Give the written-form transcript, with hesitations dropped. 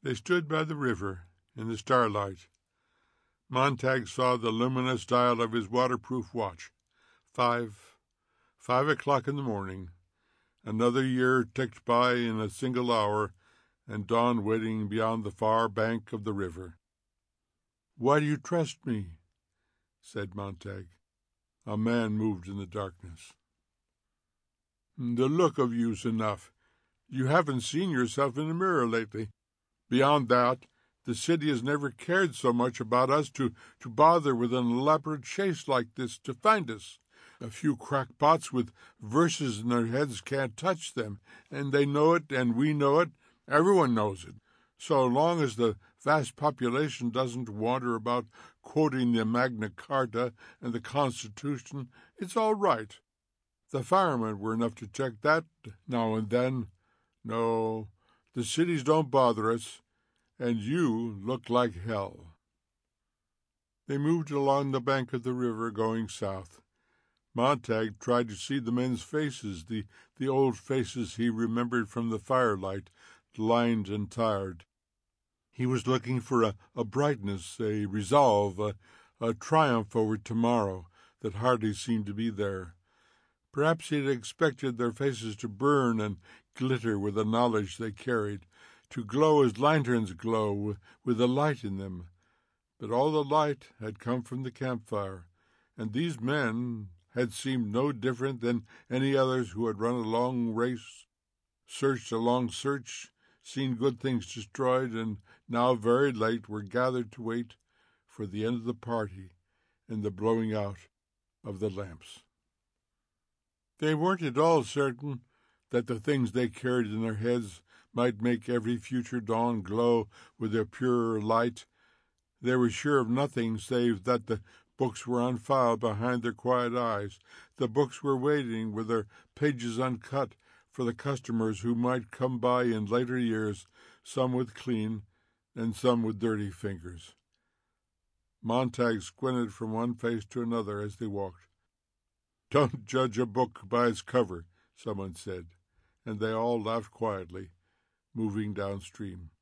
They stood by the river in the starlight. Montag saw the luminous dial of his waterproof watch. 5 o'clock in the morning. Another year ticked by in a single hour, and dawn waiting beyond the far bank of the river. "Why do you trust me?" said Montag. A man moved in the darkness. "The look of you's enough. You haven't seen yourself in the mirror lately. Beyond that, the city has never cared so much about us to bother with an elaborate chase like this to find us. A few crackpots with verses in their heads can't touch them, and they know it, and we know it. Everyone knows it. So long as the vast population doesn't wander about quoting the Magna Carta and the Constitution, it's all right. The firemen were enough to check that now and then. No, the cities don't bother us, and you look like hell." They moved along the bank of the river, going south. Montag tried to see the men's faces, the old faces he remembered from the firelight, lined and tired. He was looking for a brightness, a resolve, a triumph over tomorrow that hardly seemed to be there. Perhaps he had expected their faces to burn and glitter with the knowledge they carried, to glow as lanterns glow with a light in them. But all the light had come from the campfire, and these men had seemed no different than any others who had run a long race, searched a long search, seen good things destroyed, and now very late were gathered to wait for the end of the party and the blowing out of the lamps. They weren't at all certain that the things they carried in their heads might make every future dawn glow with a purer light. They were sure of nothing save that the books were on file behind their quiet eyes. The books were waiting, with their pages uncut, for the customers who might come by in later years, some with clean and some with dirty fingers. Montag squinted from one face to another as they walked. "Don't judge a book by its cover," someone said, and they all laughed quietly, moving downstream.